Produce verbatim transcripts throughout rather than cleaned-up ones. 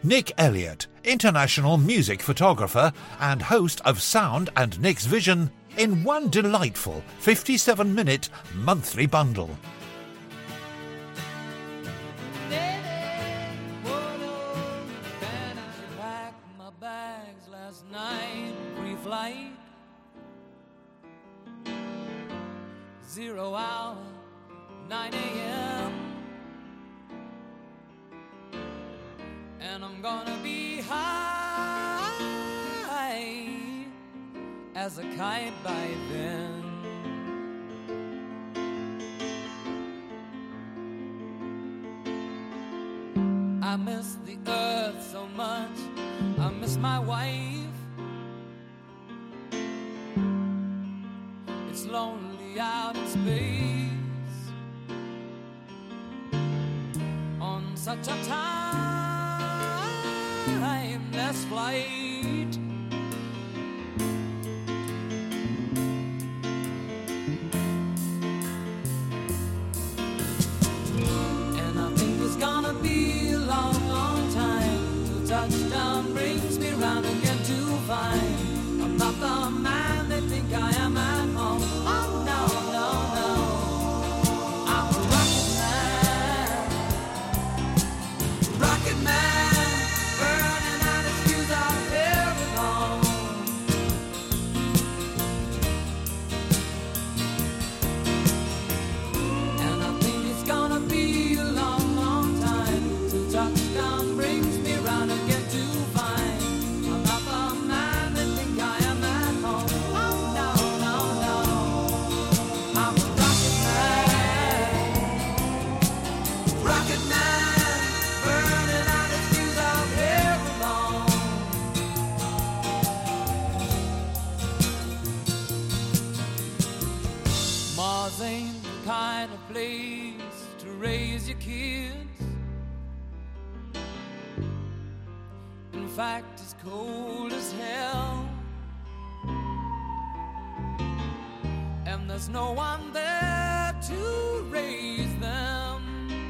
Nick Elliott, international music photographer and host of Sound and Nick's Vision, in one delightful fifty-seven minute monthly bundle. Pre-flight, zero hour, nine a.m. And I'm gonna be high as a kite by then. I miss the earth so much, I miss my wife. It's lonely out in space on such a timeless flight. And I think it's gonna be a long, long time till touchdown brings me round again to find I'm not the man they think I am at home. Oh no, no, no, I'm a rocket man, rocket man, burning out his fuse out here alone. And I think it's gonna be a long, long time till touchdown brings me round again to find I'm not the man they think I am at home. Oh no, no, no, I'm a rocket man, rocket man, burning out his fuse out here alone. Mars ain't the kind of place to raise your kids. In fact, it's cold as hell, and there's no one there to raise them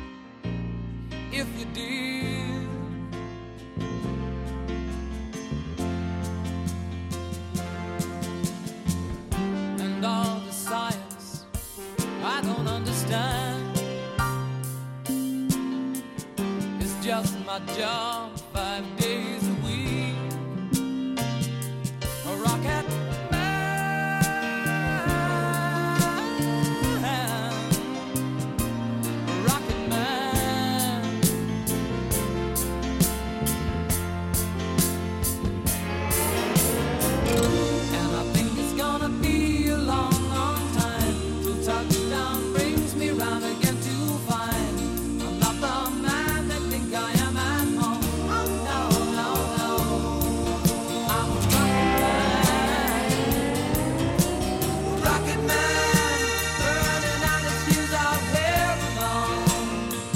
if you did. And all the science I don't understand, it's just my job five days a week. A rocket man, a rocket man. And I think it's gonna be a long, long time till touchdown brings me round again to find I'm not the man they think I am at home. Oh no, no, no, I'm a rocket man, rocket man, burning out his fuse out here alone.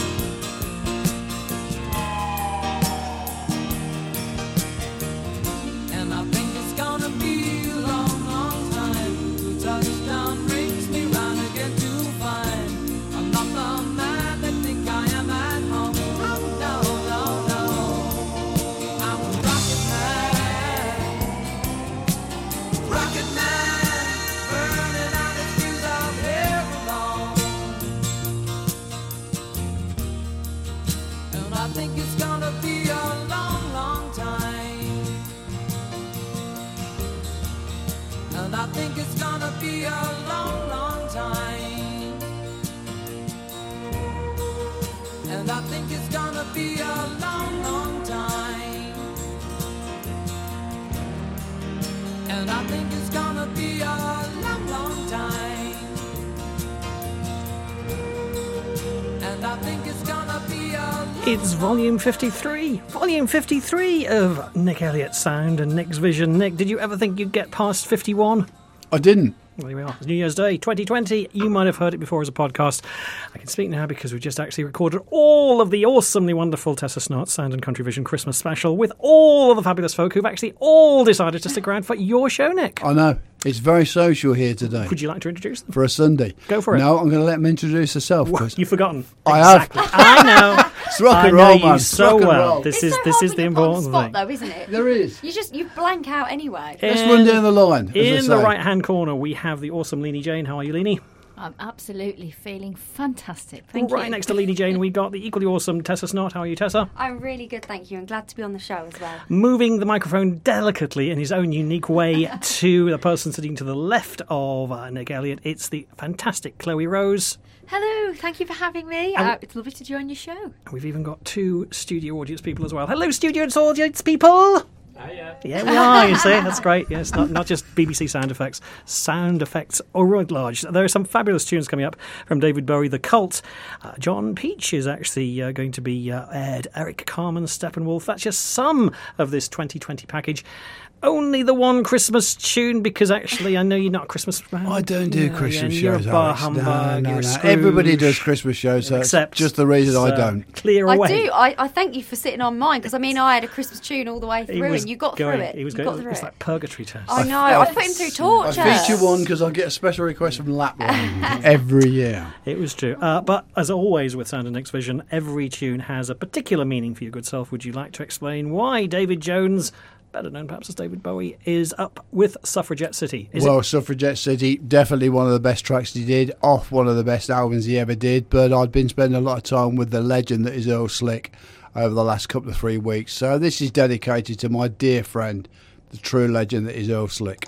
And I think it's gonna be a long, long time till touchdown brings me round again to find I'm not the man they think I am at home. Oh no, no, no, I'm a rocket man, rocket man, burning out his fuse out here alone. And I think it's gonna be a long, long time. And I think it's gonna be a long, long time. And I think it's gonna be a long, long time. And I think it's gonna be a long, long time. And I think it's gonna be a long, It's volume fifty-three. Volume fifty-three of Nick Elliott's Sound and Nick's Vision. Nick, did you ever think you'd get past fifty-one? I didn't. Well, here we are. It's New Year's Day, twenty twenty. You might have heard it before as a podcast. I can speak now because we've just actually recorded all of the awesomely wonderful Tessa Snott's Sound and Country Vision Christmas special with all of the fabulous folk who've actually all decided to stick around for your show, Nick. I know. It's very social here today. Would you like to introduce them? For a Sunday. Go for it. No, I'm going to let them introduce herself. What? You've forgotten. I exactly. have. I know. It's rock I and know roll, you man. so Rock and well. roll. This It's is so this hard is when the you're put on important spot, thing. though, isn't it? There is. You just you blank out anyway. Let's run down the line. as In I the say. right-hand corner, we have the awesome Leanie Jane. How are you, Leanie? I'm absolutely feeling fantastic. Thank right you. next to Leanie Jane, we got the equally awesome Tessa Snott. How are you, Tessa? I'm really good, thank you, and glad to be on the show as well. Moving the microphone delicately in his own unique way to the person sitting to the left of uh, Nick Elliott, it's the fantastic Chloe Rose. Hello, thank you for having me. And- Uh, it's lovely to join your show. We've even got two studio audience people as well. Hello, studio audience people! Yeah, we are, you see. That's great. Yes, not, not just B B C sound effects. Sound effects are at large. There are some fabulous tunes coming up from David Bowie, The Cult. Uh, John Peach is actually uh, going to be uh, aired. Eric Carmen, Steppenwolf. That's just some of this twenty twenty package. Only the one Christmas tune, because actually I know you're not a Christmas man. I don't do Yeah, Christmas yeah, shows. You're a bar Alex. humbug. No, no, you're a no. Scrooge. Everybody does Christmas shows, so Except it's just the reason I uh, don't. Clear I away. do. I, I thank you for sitting on mine because I mean I had a Christmas tune all the way He through, was and you got going, through it. He was you going. got through It's it. like purgatory test. I know. I- I, put him through torture. I feature one because I get a special request from Lapland every year. It was true. Uh, but as always with Sound and Nick's Vision, every tune has a particular meaning for your good self. Would you like to explain why David Jones, better known perhaps as David Bowie, is up with Suffragette City? Is well, it? Suffragette City, definitely one of the best tracks he did, off one of the best albums he ever did, but I'd been spending a lot of time with the legend that is Earl Slick over the last couple of three weeks. So this is dedicated to my dear friend, the true legend that is Earl Slick.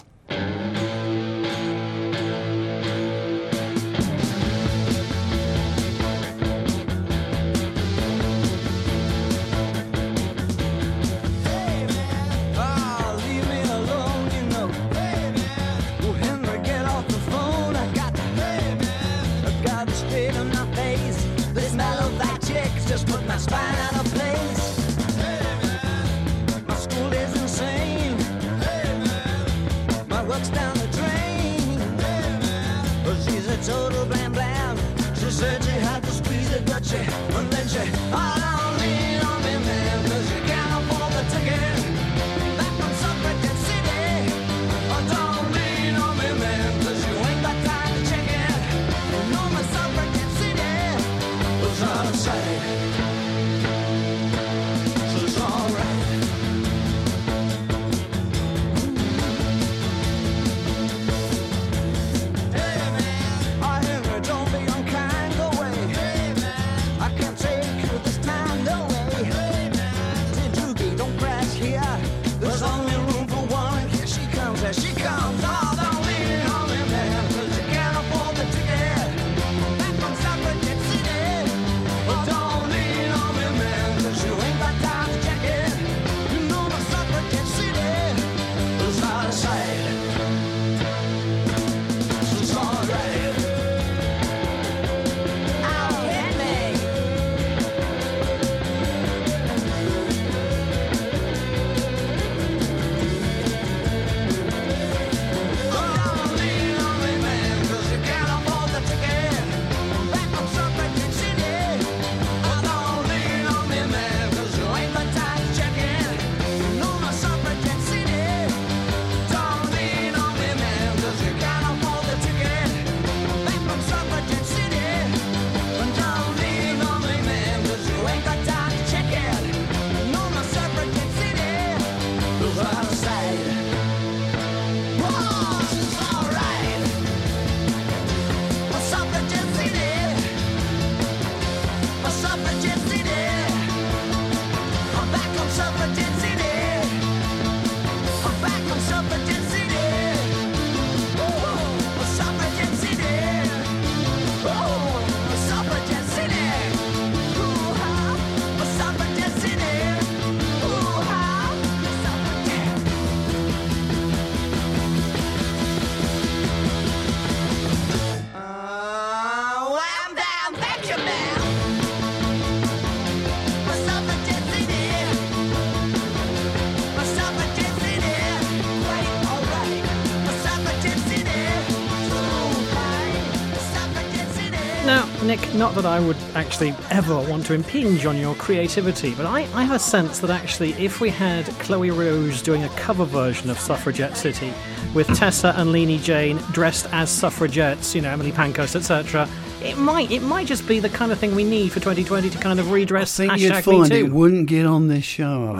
Ah, leave me alone, you know. Oh, Henry, get off the phone. I got, I got the straight on my face. The smell of that chick just put my spine out of place. My school is insane. My work's down the drain. But she's a total blam blam. She said she had to squeeze it, but she, and then she, oh, don't lean on me, man, 'cause you can't afford the ticket. Back from Suffragette City. Oh, don't lean on me, man, 'cause you ain't got time to check it. You know my Suffragette City was out of sight. She's alright. Hey, man. Oh, Henry, don't be unkind, go away. Hey, man. I can't take you this time, no way. Hey, man. Say, Doogie, don't crash here. There's only room for one. Here she comes, here she comes. Oh, don't lean on me, man, 'cause you can't afford the ticket. Back from Suffragette City. Oh, don't lean on me, man, 'cause you ain't got time to check it. You know my Suffragette City is out of sight. She's alright. Oh, hit me. Don't lean on me, man, 'cause you can't afford the ticket. Back from Suffragette City. Oh, don't lean on me, man, 'cause you ain't got time to check it. You know my Suffragette City. Don't lean on me, man, 'cause you can't afford the ticket. Back from Suffragette City. Don't lean on me, man, 'cause you ain't got time to check it. You know my Suffragette City is out of sight. Whoa, she's alright. My Suffragette City. My Suffragette City. I'm back on Suffragette City. I'm back on Suffragette City. Ooh, Suffragette City. Ooh, Suffragette City. Ooh, ha, Suffragette City. Ooh, ha, Suffragette. Uh, wham, bam, Benjamin. My Suffragette City. My Suffragette City. Right, alright. My Suffragette City. Alright. Suffragette City. Now, Nick, not that I would actually ever want to impinge on your creativity, but I, I have a sense that actually if we had Chloe Rose doing a cover version of Suffragette City with Tessa and Leanie Jane dressed as suffragettes, you know, Emily Pankhurst, et cetera, it might it might just be the kind of thing we need for twenty twenty to kind of redress. I think hashtag you'd find Me Too. it wouldn't get on this show.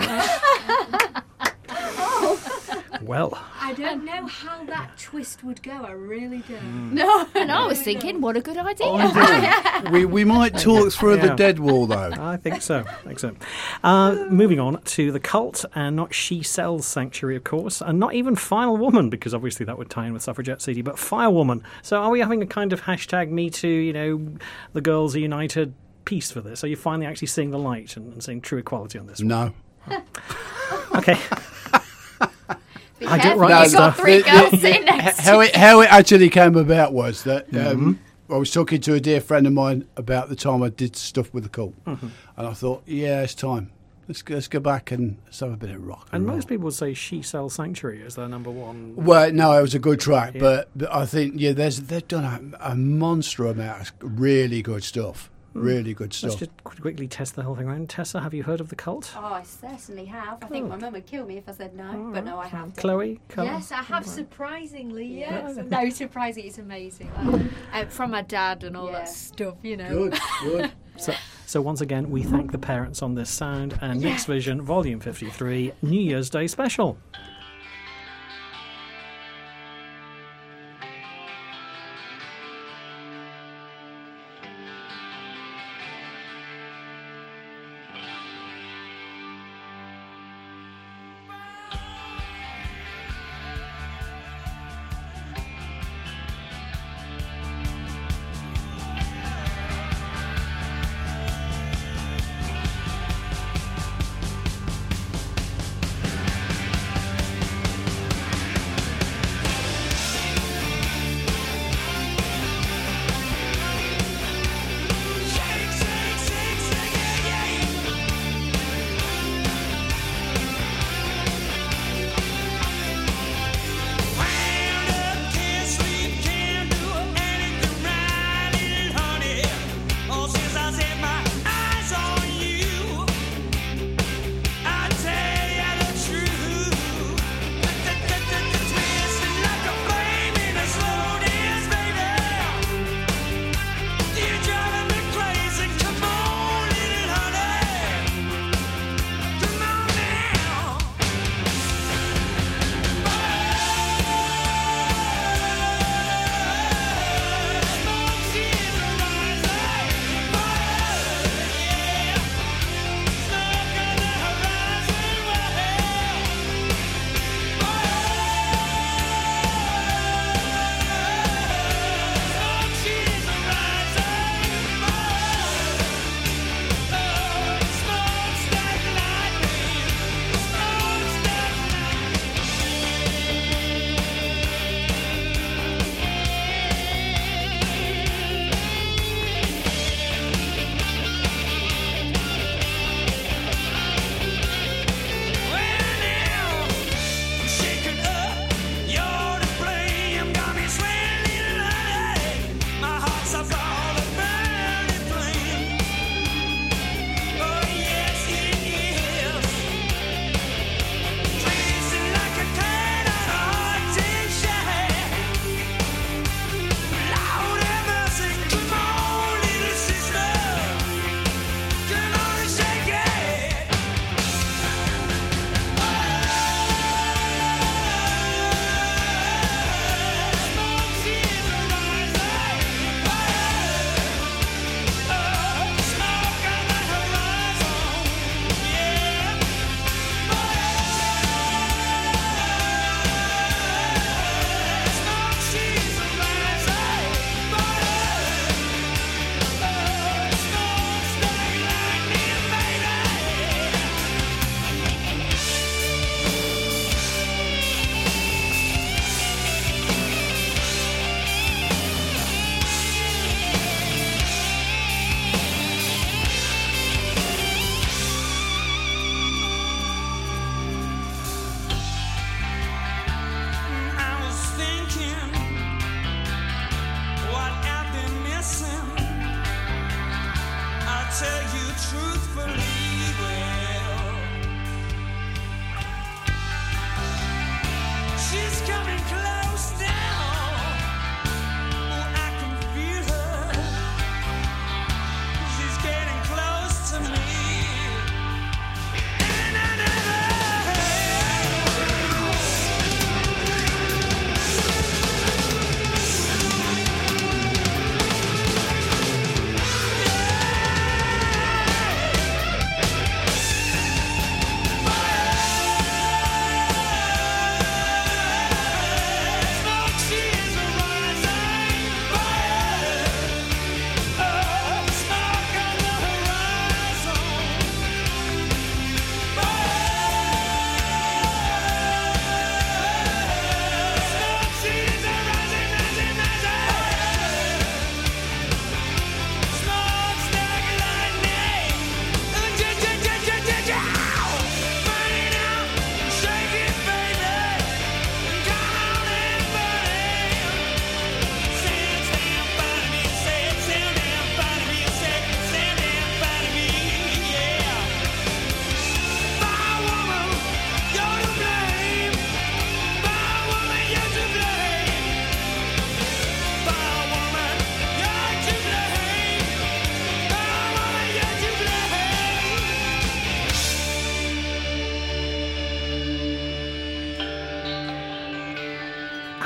Well, I don't know how that twist would go. I really don't. No, and I was thinking, what a good idea. I do. we we might talk through Yeah. the dead wall though. I think so. I think so. Uh, moving on to The Cult, and not She Sells Sanctuary, of course, and not even Final Woman, because obviously that would tie in with Suffragette C D, but Firewoman. So are we having a kind of hashtag Me Too, you know, the girls are united piece for this? Are you finally actually seeing the light and, and seeing true equality on this one? No. Okay. Be I did careful, write you've that got stuff. three The- girls the- sitting next how to it how it actually came about was that um, Mm-hmm. I was talking to a dear friend of mine about the time I did stuff with the Cult, Mm-hmm. and I thought, yeah, it's time. Let's go, let's go back and let's have a bit of rock. And, And roll. most people would say She Sells Sanctuary as their number one. Well, no, it was a good track, Yeah. but, but I think yeah, there's they've done a, a monster amount of really good stuff. Really good Let's stuff. just qu- quickly test the whole thing around. Tessa, have you heard of The Cult? Oh, I certainly have. I think my mum would kill me if I said no, but no, I have. Chloe? Carl? Yes, I have surprisingly. Yes, Yeah. no, surprising. It's amazing. Uh, from my dad and all Yeah. that stuff, you know. Good, good. So, so once again, we thank the parents on this sound and Nick's Vision Volume fifty-three New Year's Day special.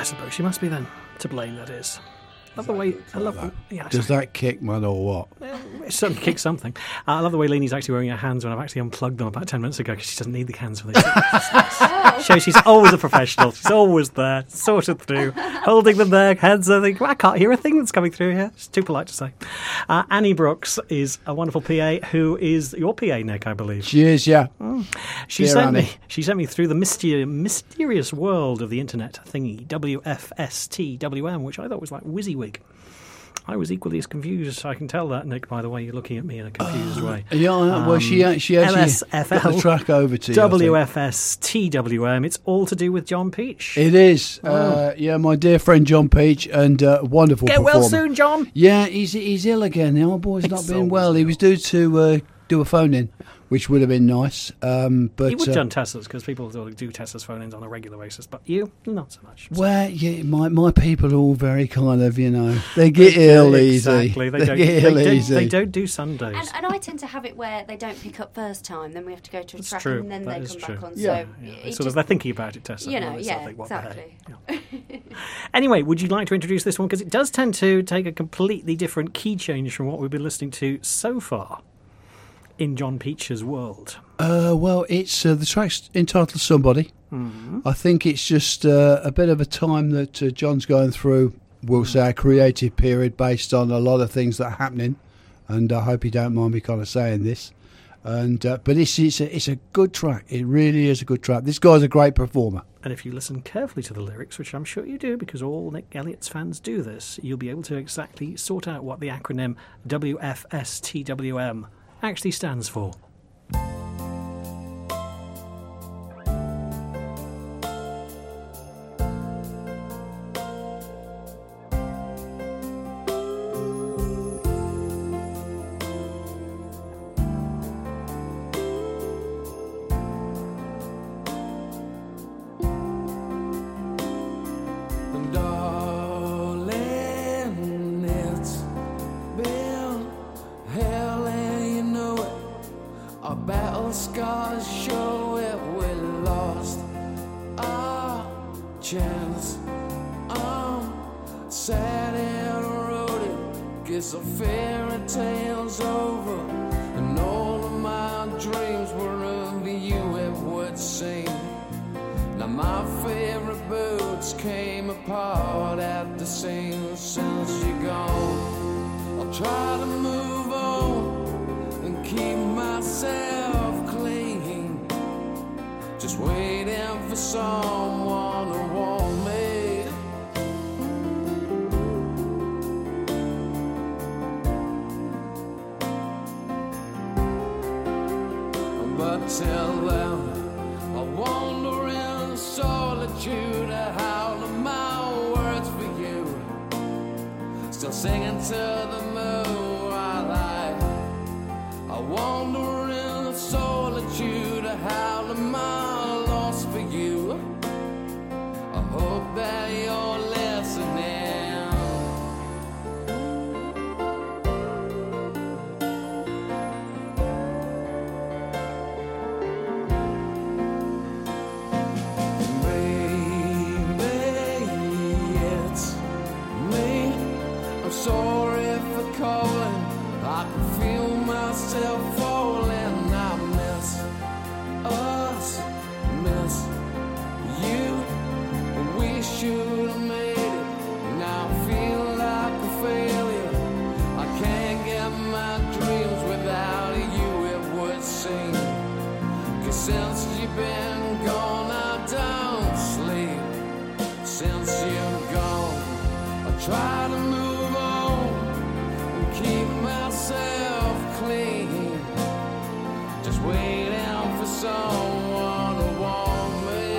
suppose she must be then. To blame, that is. Love the way. I love. that? Yeah, Does that kick, man, or what? it certainly kicks something. Uh, I love the way Leanie's actually wearing her hands when I've actually unplugged them about ten minutes ago because she doesn't need the hands for this. Shows she's always a professional. She's always there, sorted through, holding them there, hands. I think I can't hear a thing that's coming through here. She's too polite to say. Uh, Annie Brooks is a wonderful P A who is your P A, Nick, I believe. She is, yeah. She Dear sent Annie. me. She sent me through the myster- mysterious world of the internet thingy, W F S T W M, which I thought was like WYSIWYG. I was equally as confused. I can tell that, Nick, by the way you're looking at me in a confused way. Yeah, I know. well, she, Um, she actually L S F L, got the track over to you. I think. W F S T W M. It's all to do with John Peach. It is. Uh, yeah, my dear friend John Peach, and uh, wonderful Get performer. well soon, John. Yeah, he's he's ill again. The old boy's not He's been always well. He was due to uh, do a phone in, which would have been nice. Um, but He would have uh, done Tessa's because people sort of do Tessa's phone-ins on a regular basis, but you, not so much. well, yeah, my my people are all very kind of, you know, they get ill easy. Exactly. They, They don't, get they, ill don't, easy. they don't do Sundays. And, and I tend to have it where they don't pick up first time, then we have to go to a That's track and and then That they is come true. back on. Yeah. So Yeah, it sort just, of they're thinking about it, Tessa. you know, and they sort of yeah, think, what the exactly. heck. Yeah. Anyway, would you like to introduce this one? Because it does tend to take a completely different key change from what we've been listening to so far in John Peach's world. Uh, well, it's uh, the track's entitled "Somebody." I think it's just uh, a bit of a time that uh, John's going through. We'll say a creative period based on a lot of things that are happening, and I hope you don't mind me kind of saying this. And uh, but it's it's a, it's a good track. It really is a good track. This guy's a great performer. And if you listen carefully to the lyrics, which I'm sure you do because all Nick Elliott's fans do this, you'll be able to exactly sort out what the acronym W F S T W M actually stands for. Darling, it's been hell and you know it. Our battle scars show it. We lost our chance. I'm sad and eroded. Guess a fairy tale's over, and all of my dreams were of you. It would seem. Now my favorite boots came apart at the seams since you're gone. I'll try to move on and keep myself clean, just waiting for someone to want me. But till then, I wander in solitude. I howl my words for you, still singing to the moon while I I wander in solitude. I howl my loss for you. I hope that you're listening. Sorry for calling, I can feel myself falling. I miss us, miss you. We should have made it. Now I feel like a failure. I can't get my dreams without you, it would seem. 'Cause since you've been gone, I don't sleep. Since you're gone, I try to move, keep myself clean, just waiting for someone to want me.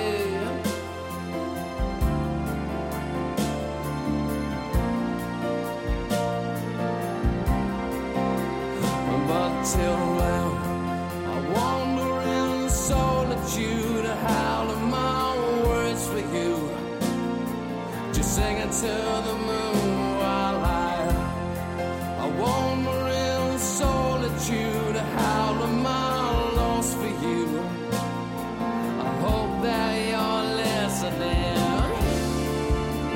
But till then, I wander in solitude, howling my words for you, just singing to the moon while I I wander in solitude, howling my loss for you. I hope that you're listening.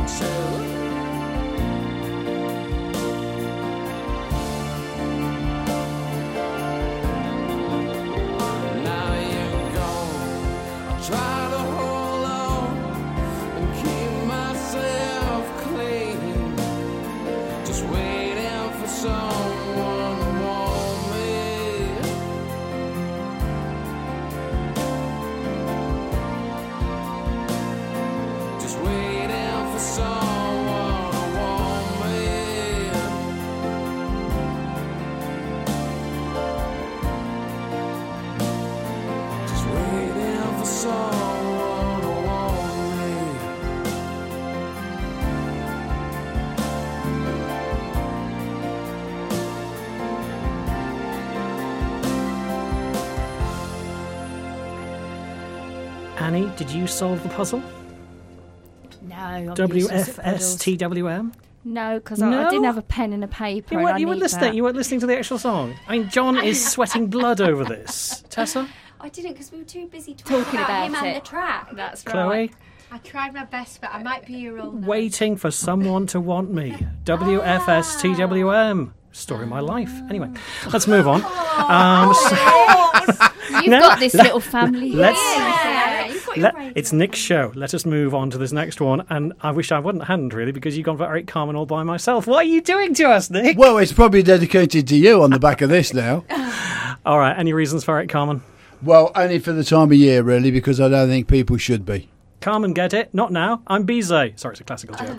Annie, did you solve the puzzle? No. I'm W useless F at S puzzles. T W M? No, because I, I No? didn't have a pen and a paper. You and weren't, I you weren't need listening. that. You weren't listening to the actual song. I mean, John is sweating blood over this. Tessa, I didn't because we were too busy talking, Talking about, him about and it. the track. That's right. Chloe, I tried my best, but I might be your old. waiting for someone to want me. W F S T W M. Story of my life. Anyway, let's move on. Um, so- You've No, got this let- little family. let's- Yeah, you've got your Let, radio. it's Nick's show. Let us move on to this next one. And I wish I wouldn't hadn't really, because you've gone for Eric Carmen all by myself. What are you doing to us, Nick? Well, it's probably dedicated to you on the back of this now. All right. Any reasons for Eric Carmen? Well, only for the time of year, really, because I don't think people should be. Carmen, get it? Not now. I'm Bizet. Sorry, it's a classical joke.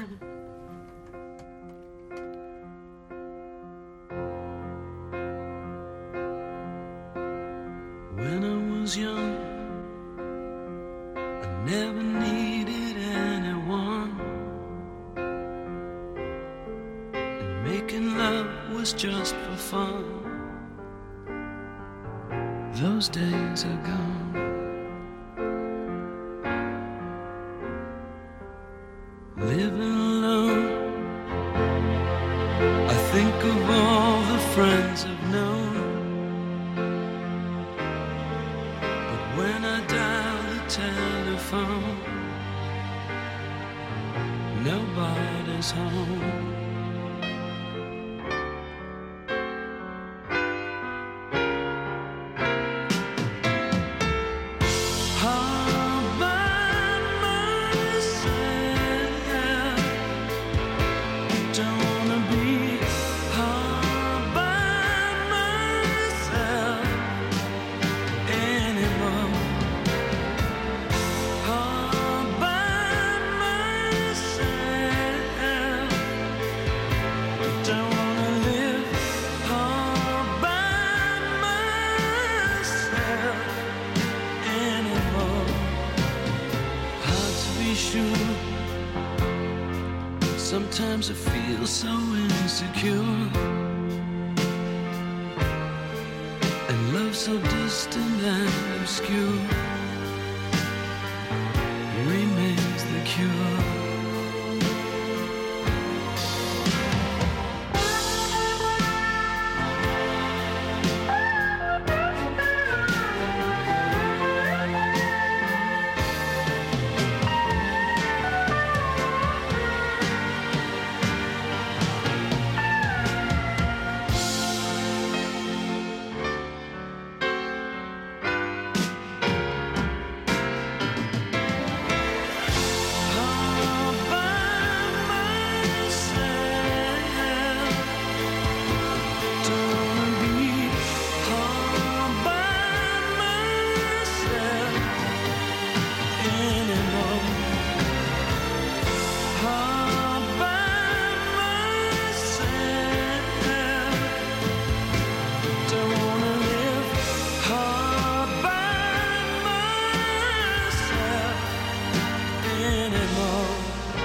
When I was young, I never needed anyone, and making love was just for fun. Those days are gone. Living alone, I think of all the friends I've known. When I dial the telephone, nobody's home. All by myself, don't wanna be all by myself anymore. All by myself, don't wanna live all by myself anymore. Hard to be sure. Sometimes I feel so insecure, and love so distant and obscure remains the cure. All by myself, don't wanna be all by myself anymore. All by myself, don't wanna live all by myself anymore.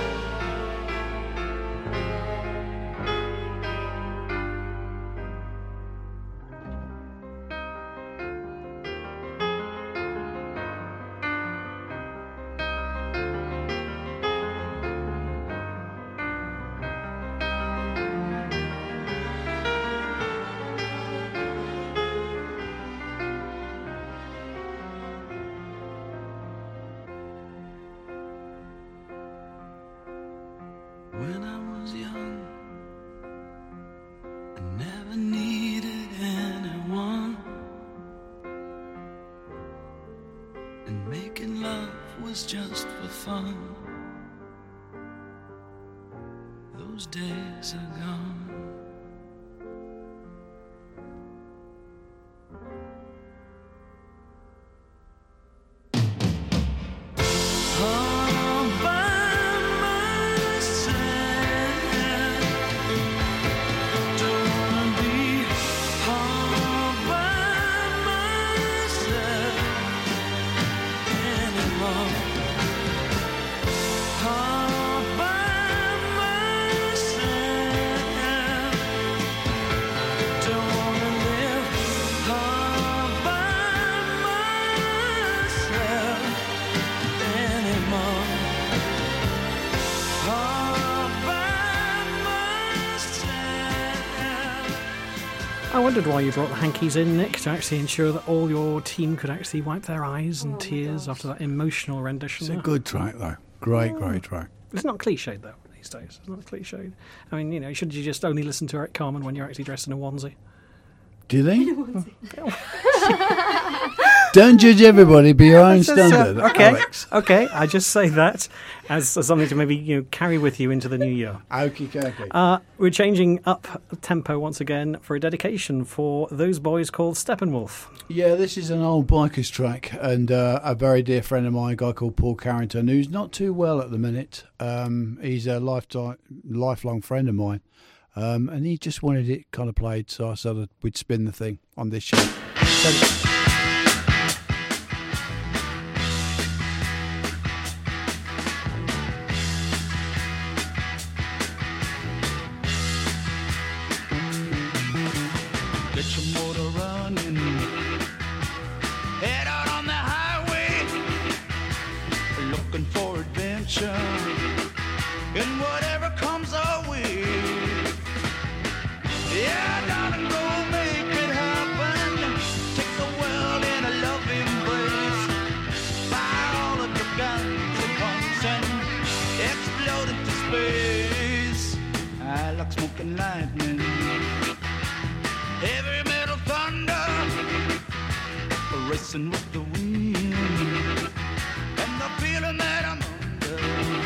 When I was young, I never needed anyone, and making love was just for fun. Those days are gone. All by myself, don't wanna be all by myself anymore. All by myself, wondered why you brought the hankies in, Nick, to actually ensure that all your team could actually wipe their eyes and Oh my tears gosh. after that emotional rendition. It's a there. good track, though. Great, great track. It's not cliched, though, these days. It's not cliched. I mean, you know, should you just only listen to Eric Carmen when you're actually dressed in a onesie? Do they? Don't judge everybody by your own It's just, uh, standard, okay, Alex. okay. I just say that as, as something to maybe you know carry with you into the new year. Okie dokie. Uh, we're changing up tempo once again for a dedication for those boys called Steppenwolf. Yeah, this is an old biker's track, and uh, a very dear friend of mine, a guy called Paul Carrington, who's not too well at the minute. Um, he's a lifetime, lifelong friend of mine, um, and he just wanted it kind of played, so I said we'd spin the thing on this show. So, Get your motor running. Head out on the highway. Looking for adventure. And whatever comes our way. Yeah, darling, go make it happen. Take the world in a loving embrace. Fire all of your guns at once and explode into space. I like smoking lightning. Heavy metal thunder, racing with the wind, and the feeling that I'm under.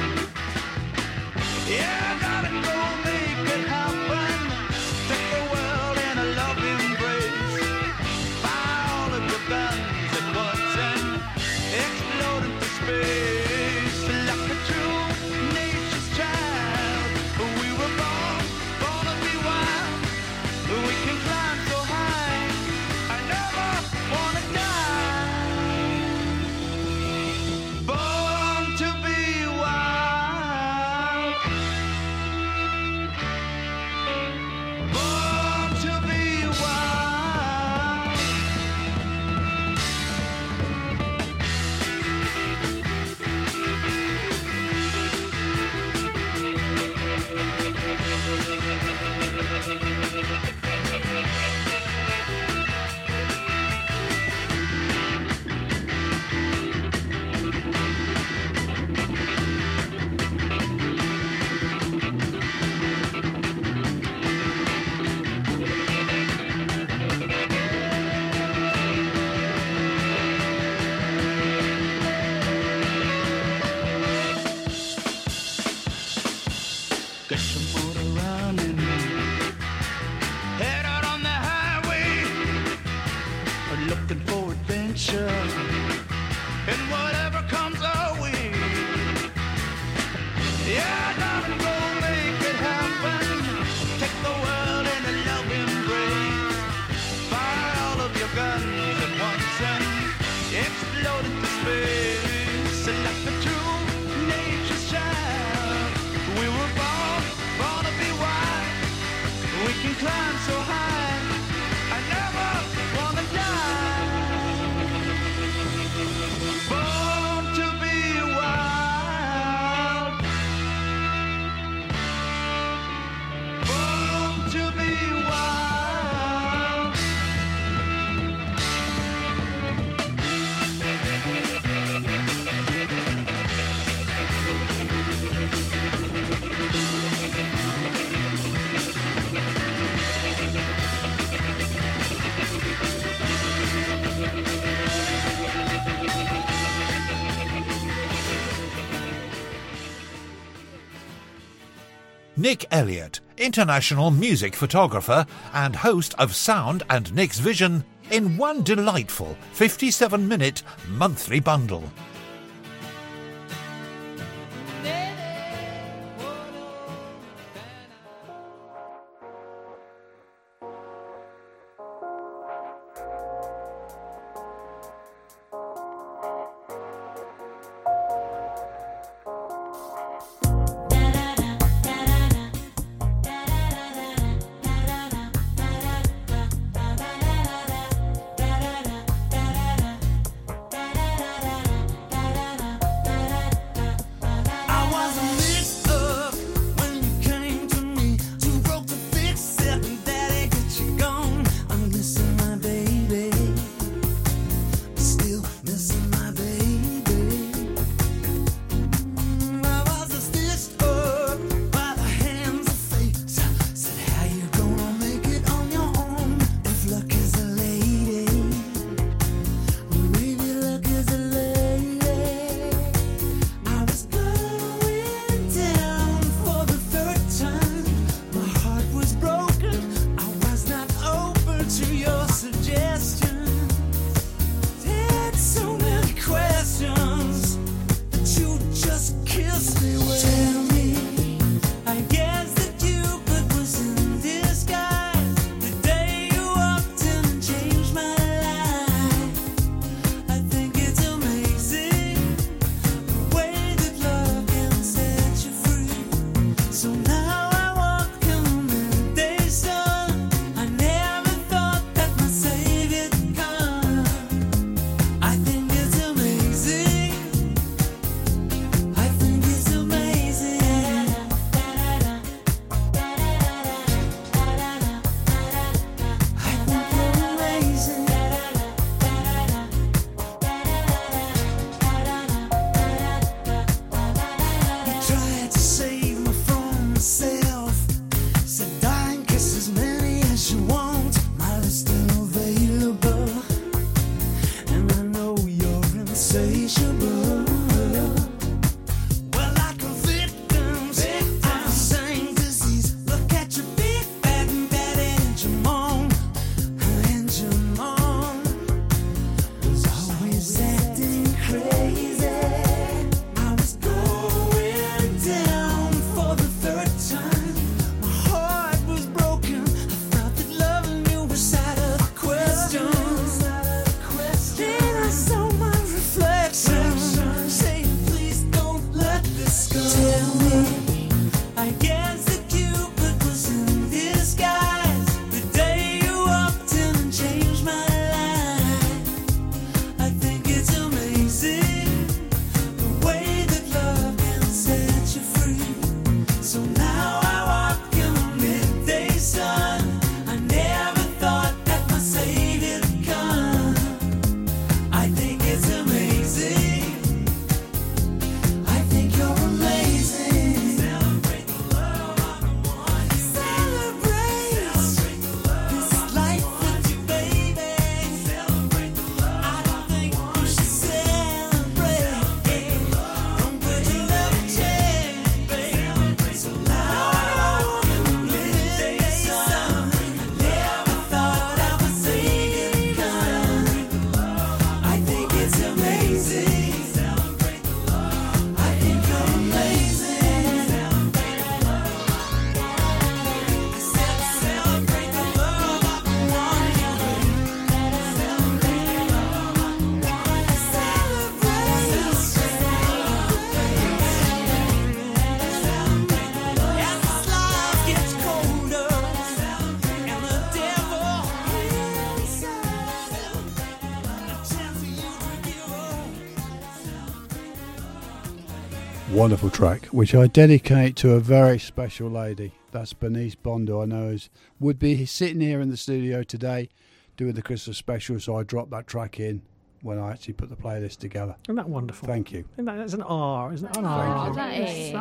Yeah, I gotta go make it happen. Take the world in a loving embrace. Fire all of your guns at once and explode into space. Like a true nature's child, we were born, born to be wild. We can climb so high, I never wanna die. Born to be wild. Born to be wild. Get your motor running. Head out on the highway. Looking for adventure. And whatever comes our way. Yeah, darling, go make it happen. Take the world in a loving embrace. Fire all of your guns at once and explode into space. Like a true nature's child. We were born, born to be wild. We can climb so high. I never wanna die. Born to be wild. Born to be wild. Nick Elliott, international music photographer and host of Sound and Nick's Vision, in one delightful fifty-seven minute monthly bundle. Da Wonderful track, which I dedicate to a very special lady. That's Bernice Bondo, I know is, would be sitting here in the studio today doing the Christmas special, so I dropped that track in when I actually put the playlist together. Isn't that wonderful? Thank you. Isn't that, that's an R, isn't it? An Oh, R. that is.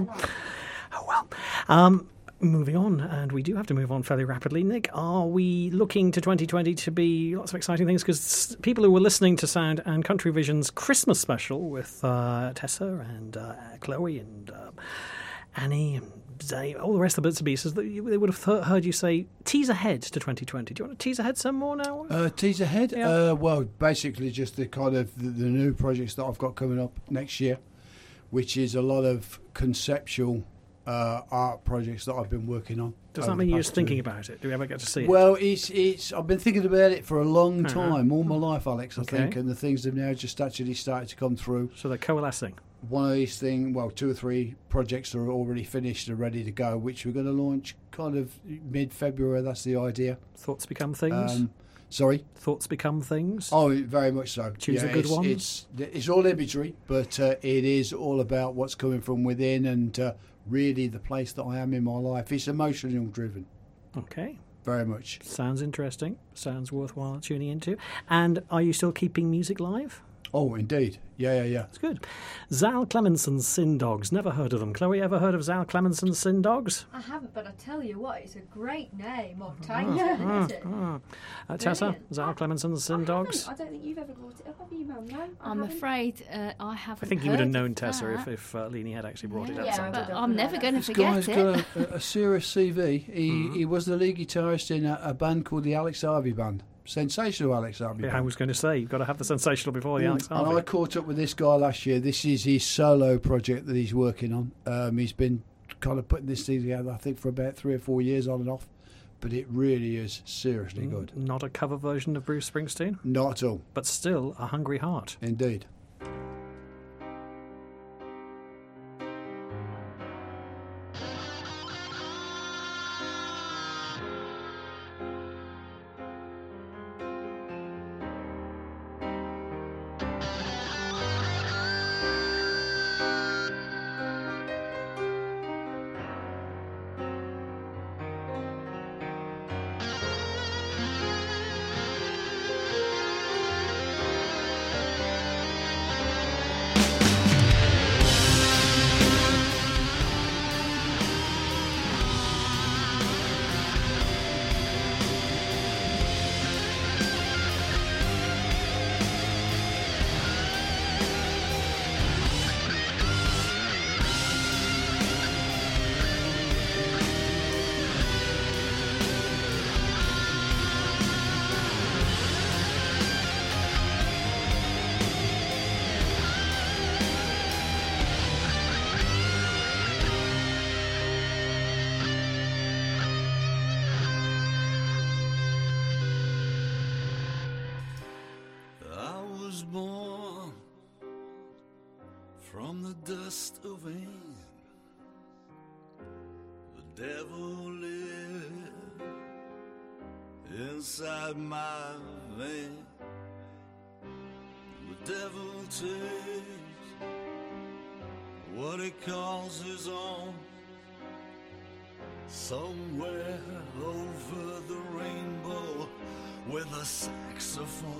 Oh, well. Um, moving on, and we do have to move on fairly rapidly. Nick, are we looking to twenty twenty to be lots of exciting things? Because people who were listening to Sound and Country Vision's Christmas special with uh, Tessa and uh, Chloe and uh, Annie and Dave, all the rest of the bits and pieces, they would have th- heard you say, tease ahead to twenty twenty. Do you want to tease ahead some more now? Uh, tease ahead? Yeah. Uh, well, basically just the kind of the, the new projects that I've got coming up next year, which is a lot of conceptual uh, art projects that I've been working on. Does that over mean the you're past just thinking two- about it? Do we ever get to see it? Well, it's it's. I've been thinking about it for a long Uh-huh. time, all my life, Alex. I Okay. think, and the things have now just actually started to come through. So they're coalescing. One of these things, well, two or three projects are already finished and ready to go, which we're going to launch kind of mid-February. That's the idea. Thoughts become things. Um, sorry. Thoughts become things. Oh, very much so. Choose yeah, the good it's, ones. It's it's all imagery, but uh, it is all about what's coming from within and uh, really the place that I am in my life. It's emotional driven, Okay. very much. Sounds interesting. Sounds worthwhile tuning into. And are you still keeping music live? Oh, indeed. Yeah, yeah, yeah. That's good. Zal Clemenson's Sin Dogs. Never heard of them. Chloe, ever heard of Zal Clemenson's Sin Dogs? I haven't, but I tell you what, it's a great name or Ah, title, isn't it? ah. Uh, Tessa, Brilliant. Zal Clemenson's Sin I Dogs? haven't. I don't think you've ever brought it up, have you, Mum? No, I I'm haven't. afraid uh, I haven't. I think you would have heard known of Tessa if, that. if uh, Leanie had actually brought it up. Yeah, sometime. but don't I'm know never that. going to This forget guy's it. got a, a serious C V. He Mm-hmm. he was the lead guitarist in a, a band called the Alex Harvey Band. Sensational Alex Harvey Yeah, I Band. was going to say, you've got to have the sensational before the Mm, Alex and I Harvey. caught up with this guy last year. This is his solo project that he's working on. Um, he's been kind of putting this thing together, I think, for about three or four years on and off. But it really is seriously good. Not a cover version of Bruce Springsteen, Not at all, but still a hungry heart. indeed. I was born from the dust of Eden. The devil lived inside my vein. The devil takes what he calls his own. Somewhere over the rainbow with a saxophone.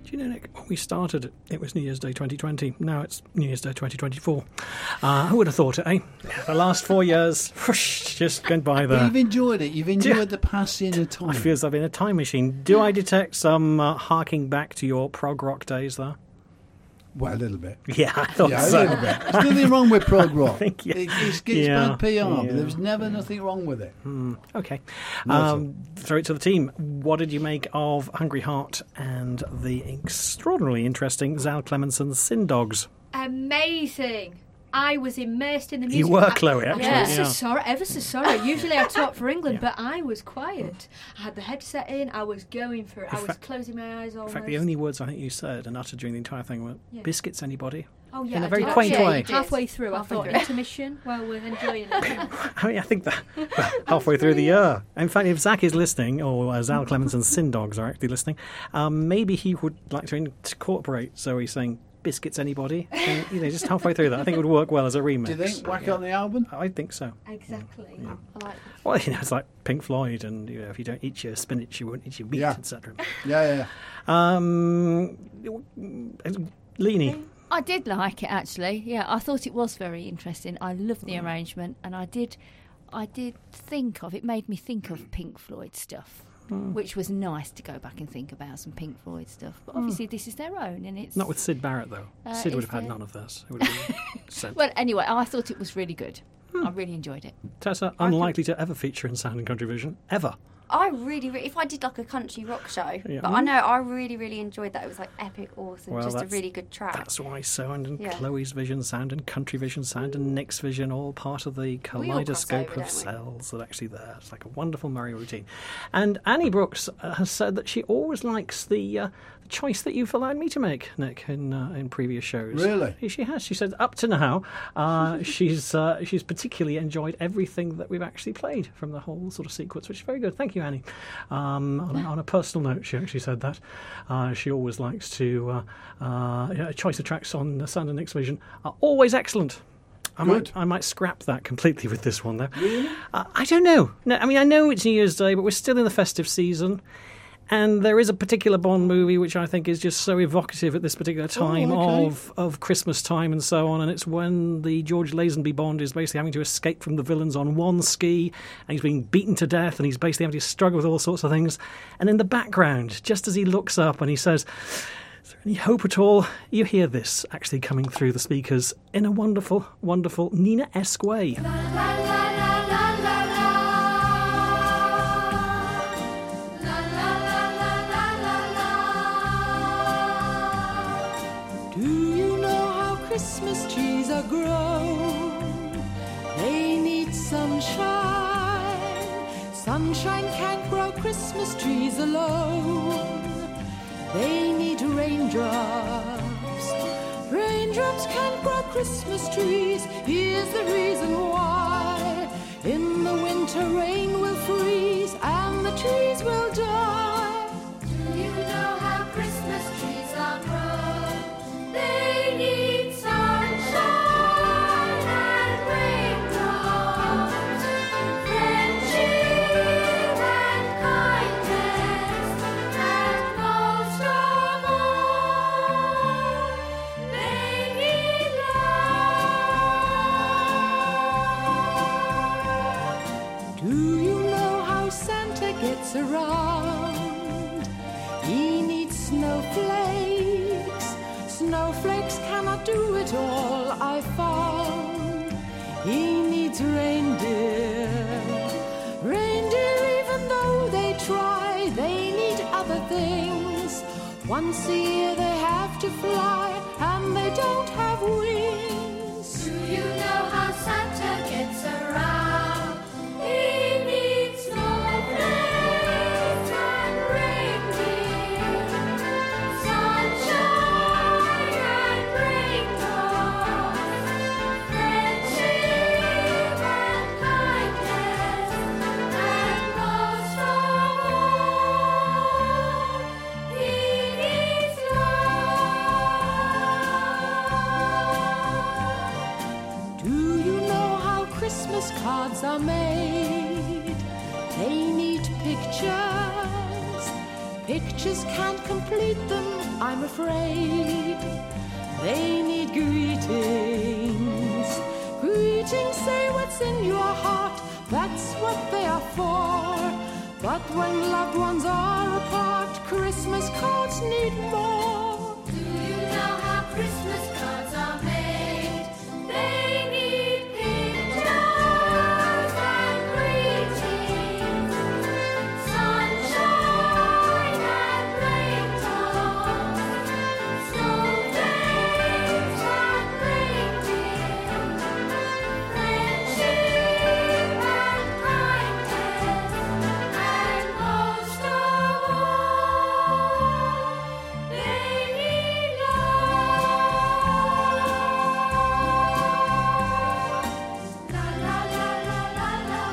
Do you know, Nick, when we started it, it was New Year's Day twenty twenty. Now it's New Year's Day twenty twenty-four. Uh, who would have thought it, eh? The last four years, whoosh, just going by But there. you've enjoyed it. You've enjoyed Yeah. the passing of time. I feel as I've been in a time machine. Do I detect some uh, harking back to your prog rock days there? Well, a little bit. Yeah, I thought Yeah, a so. little bit. There's nothing wrong with prog rock. think, yeah. It, it's, it's Yeah, bad P R, yeah. but there was never nothing wrong with it. Okay. No, Um, throw it to the team. What did you make of Hungry Heart and the extraordinarily interesting Zal Clemenson Sin Dogs? Amazing. I was immersed in the music. You were, I- Chloe, actually. Ever so Yeah. sorry, ever so sorry. Usually I talk for England, but I was quiet. I had the headset in. I was going for it. I was fact- closing my eyes In almost. fact, the only words I think you said and uttered during the entire thing were, Yeah. biscuits, anybody? Oh yeah, in a I very did. quaint Yeah, way. you did. Halfway through, Halfway I thought through. intermission. Well, we're enjoying it. I mean, I think that halfway through the year. In fact, if Zach is listening, or uh, Zal Clemenson's Sin Dogs are actually listening, um, maybe he would like to incorporate Zoe saying, biscuits, anybody? And, you know, just halfway through that. I think it would work well as a remix. Do you think? Whack on the album? I think so. Exactly. I like Well, you know, it's like Pink Floyd, and you know, if you don't eat your spinach, you won't eat your meat, Yeah. et cetera. Yeah, yeah, yeah. Um, Leanie, I did like it actually. Yeah, I thought it was very interesting. I loved the arrangement, and I did, I did think of it. Made me think of Pink Floyd stuff, which was nice to go back and think about some Pink Floyd stuff. But obviously, this is their own, and it's not with Sid Barrett though. Uh, Sid would is have had there- none of this. It would have been sent. Well, anyway, I thought it was really good. I really enjoyed it. Tessa, unlikely to ever feature in Sound and Country Vision ever. I really, really, if I did like a country rock show, Yeah. but I know I really, really enjoyed that. It was like epic, awesome, Well, just a that's- really good track. That's why Sound and Yeah. Chloe's Vision, Sound and Country Vision, Sound and Nick's Vision, all part of the cross kaleidoscope over, of don't we? cells that are actually there. It's like a wonderful merry routine. And Annie Brooks uh, has said that she always likes the, uh, the choice that you've allowed me to make, Nick, in uh, in previous shows. Really? She has. She said up to now, uh, she's uh, she's particularly enjoyed everything that we've actually played from the whole sort of sequence, which is very good. Thank you, Annie. Um, on, on a personal note, she actually said that uh, she always likes to uh, uh, yeah, a choice of tracks on the Sound and Nick's Vision are always excellent. I Good. might, I might scrap that completely with this one, though. Really? Uh, I don't know. No, I mean, I know it's New Year's Day, but we're still in the festive season. And there is a particular Bond movie which I think is just so evocative at this particular time okay. of, of Christmas time and so on. And it's when the George Lazenby Bond is basically having to escape from the villains on one ski, and he's being beaten to death, and he's basically having to struggle with all sorts of things. And in the background, just as he looks up and he says, "Is there any hope at all?" you hear this actually coming through the speakers in a wonderful, wonderful Nina-esque way. Do you know how Christmas trees are grown? They need sunshine. Sunshine can't grow Christmas trees alone. They need raindrops. Raindrops can't grow Christmas trees. Here's the reason why. In the winter rain will freeze and the trees will die. Do you know how Christmas trees are grown? They need sunshine and raindrops, friendship and kindness, and most of all, they need love. Do you know how Santa gets around? He needs snowflakes. Snowflakes cannot do it all, I found. He needs reindeer. Reindeer, even though they try, they need other things. Once a year they have to fly, and they don't have wings. Do you know how Santa gets around? He needs snowflakes and reindeer, sunshine and raindrops, friendship and kindness, and most of all, he needs love. Do you know how Christmas cards are made? They need pictures. Pictures can't complete them, I'm afraid they need greetings. Greetings say what's in your heart, that's what they are for. But when loved ones are apart, Christmas cards need more. Do you know how Christmas cards are made? They need pictures and greetings, sunshine and raindrops, snowflakes and reindeer, friendship and kindness, and most of all, they need love. La la la la la la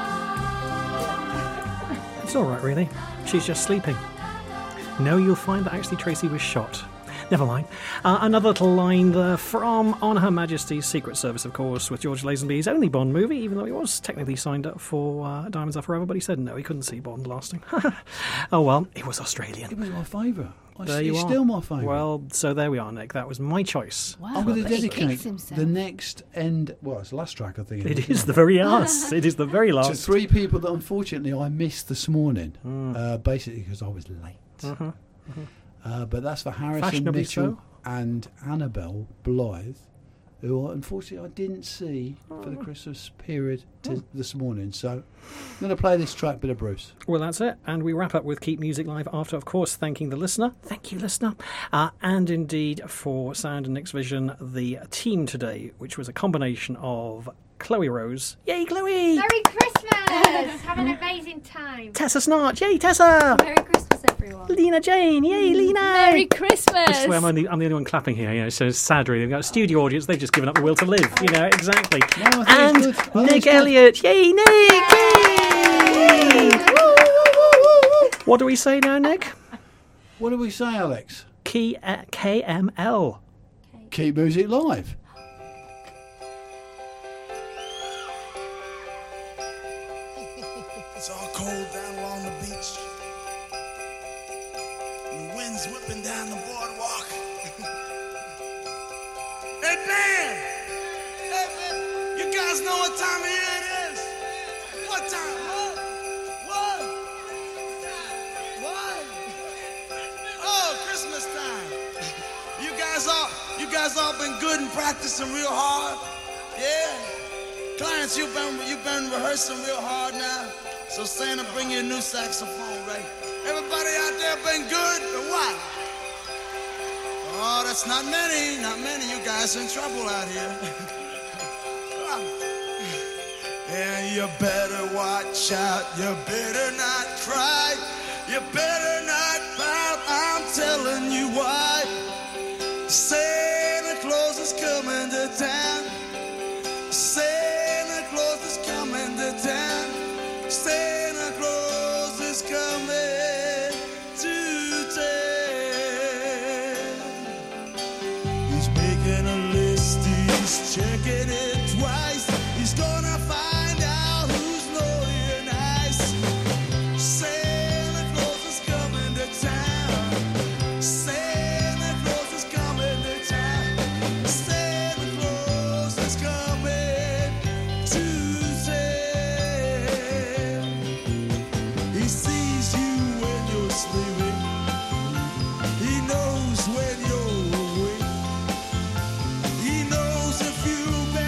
la. It's all right, really. She's just sleeping. No, you'll find that actually Tracy was shot. Never mind. Uh, another little line there from On Her Majesty's Secret Service, of course, with George Lazenby's only Bond movie, even though he was technically signed up for uh, Diamonds Are Forever, but he said no, he couldn't see Bond lasting. Oh well, he was Australian. It was my favourite. There It's you are. still my favourite. Well, so there we are, Nick. That was my choice. Wow, I'm going to but he dedicate kicks himself. the next end. Well, it's the last track, I think. It is the very last. It is the very To last. three people that unfortunately I missed this morning, Mm. uh, basically because I was late. Mhm. Uh, but that's for Harrison Fashionably Mitchell so. and Annabelle Blythe, who unfortunately I didn't see for Oh. the Christmas period t- this morning. So I'm going to play this track, bit of Bruce. Well, that's it. And we wrap up with Keep Music Live after, of course, thanking the listener. Thank you, listener. Uh, and indeed, for Sound and Nick's Vision, the team today, which was a combination of Chloe Rose. Yay, Chloe! Merry Christmas! Have an amazing time. Tessa Snart. Yay, Tessa! Merry Christmas, everyone. Lena Jane. Yay, Lena! Merry Christmas! This is where I'm, only, I'm the only one clapping here, you know, so it's sad really. They've got a studio audience, they've just given up the will to live, you know, exactly. No, I think And it's good. I think Nick it's good. Elliott. Yay, Nick! Yay! What do we say now, Nick? What do we say, Alex? Key, uh, K M L. Keep music live. It's all cold down along the beach. And the wind's whipping down the boardwalk. Hey, man! Hey, man! You guys know what time of year it is? What time? What? What? What? Oh, Christmas time. You guys all, you guys all been good and practicing real hard? Yeah? Clients, you've been, you've been rehearsing real hard now. So Santa, bring you a new saxophone, right? Everybody out there been good or what? Oh, that's not many, not many. You guys in trouble out here. And you better watch out. You better not cry. You better not pout. I'm telling you why. Santa Claus is coming to town. Santa Claus is coming to town. Santa Claus is coming to town. He's making a list, he's checking it twice. He's gonna find out who's naughty and nice. Santa Claus is coming to town. Santa Claus is coming to town. Santa Claus is coming to town. He sees you when you're sleeping. He knows when you're awake. He knows if you've been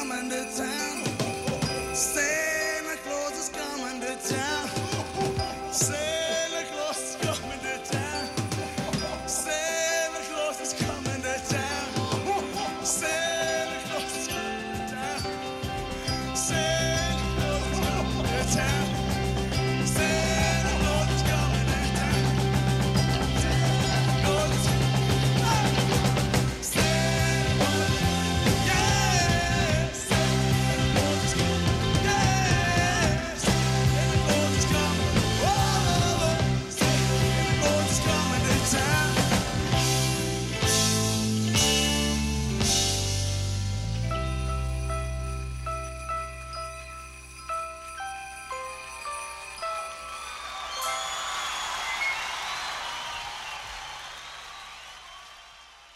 coming to town. Santa Claus is coming to town. Santa Claus is coming to town. Santa Claus is coming to town. Santa Claus is coming to town. Santa